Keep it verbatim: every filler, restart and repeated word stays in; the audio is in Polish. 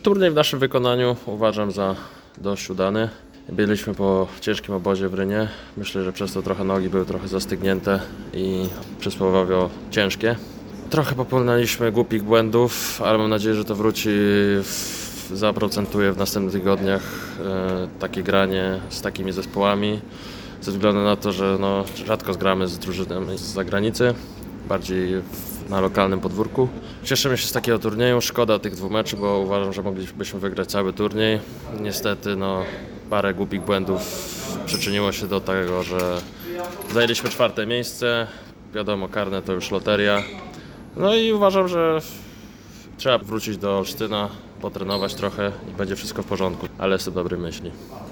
turniej w naszym wykonaniu uważam za dość udany. Byliśmy po ciężkim obozie w Rynie. Myślę, że przez to trochę nogi były trochę zastygnięte i przysłowiowo ciężkie. Trochę popełnialiśmy głupich błędów, ale mam nadzieję, że to wróci, w, zaprocentuje w następnych tygodniach e, takie granie z takimi zespołami. Ze względu na to, że no, rzadko zgramy z drużynami z zagranicy, bardziej w, na lokalnym podwórku. Cieszymy się z takiego turnieju, szkoda tych dwóch meczów, bo uważam, że moglibyśmy wygrać cały turniej. Niestety no, parę głupich błędów przyczyniło się do tego, że zajęliśmy czwarte miejsce. Wiadomo, karne to już loteria. No i uważam, że trzeba wrócić do Olsztyna, potrenować trochę i będzie wszystko w porządku, ale jestem dobrej myśli.